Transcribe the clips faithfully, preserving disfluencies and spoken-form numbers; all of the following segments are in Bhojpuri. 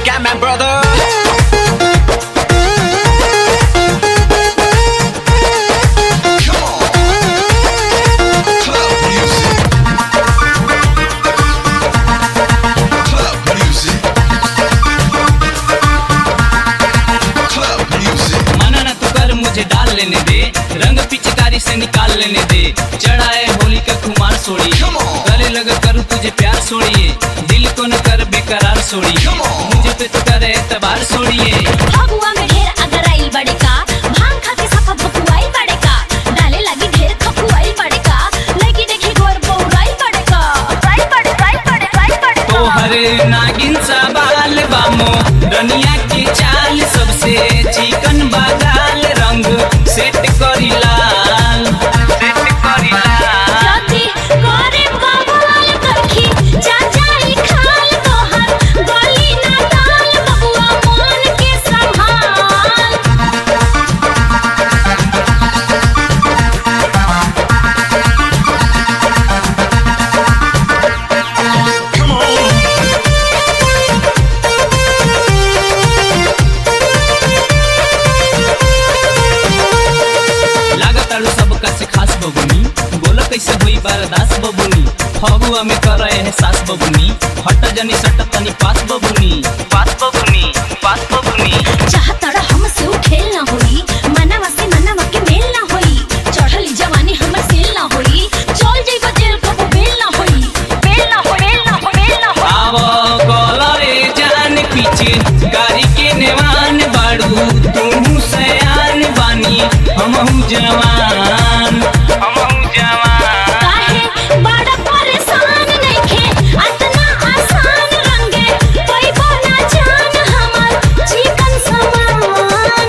Cameraman brother. डाल लेने दे रंग पिचकारी से निकाल लेने दे चढ़ाए होली का खुमार सोड़िए गले लगा करूँ तुझे प्यार सोड़िए दिल को न कर बेकरार सोड़िए मुझे पे तो करे तबार सोड़िए हबुआ में ढेर अगर आई बड़े का भांग खा के सफा बकुआई बड़े का डाले लगी ढेर खपुआई बड़े का लगी देखी गोर पौराई बड़े का राई बड़े राई बड़े राई बड़े तो हरे नागिन सा बाल बामो दुनिया की चाल सबसे चिकन बागाल रंग सेट करी लाल सेट करी लाल जाती गोरे बवाल करखी जा जाई खाल तोहर गली ना दाल बबुआ मान के संभाल बबुनी बोला कैसे हुई बर्दास बबुनी फगुआ में कर रहे हैं सास बबुनी हट जनी सट तनी पास बबुनी पास बबुनी पास बबुनी चाहतड़ा हमसे खेल ना होई मनवा से मनवा के मेल ना होई चढ़ली जवानी हमर सेल ना होई चल जइबा जेल कबो बेल ना होई बेल ना हो बेल ना हो बेल ना हो आव कलरे जान पीछे गाड़ी के नेवान बाड़ू तू सयान बानी हमहू जवान हमहू जवान काहे बड़ा परेशान नइखे अतना आसान रंगे पैबो ना जान हमर चिकन समान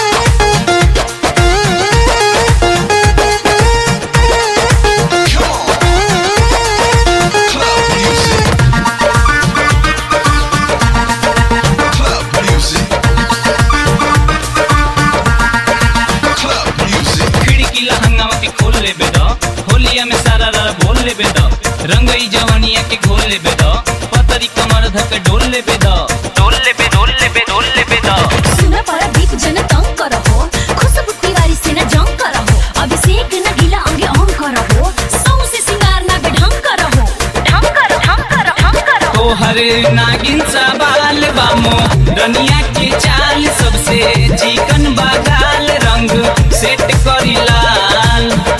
खिड़की लहंगावा के खोल ले बेदो होलिया में सारा रारा बोल ले बेदो रंगई जवानिया के घोल ले बेदो पतरी कमर धक डोल ले बेदो डोल ले बे डोल ले बे डोल ले बेदो सुना पड़ा दीप जन तंग करहो खुशबू तिवारी से न जंग करहो अभिषेक न ढीला अंगे ऑन करहो सौ से सिंगार ना बेढंग करहो ढंग करो ढंग करो ढंग करो तो हरे नागिन सा बाल बामो दुनिया के चाल सबसे चिकन बागाल रंग सेट करी लाल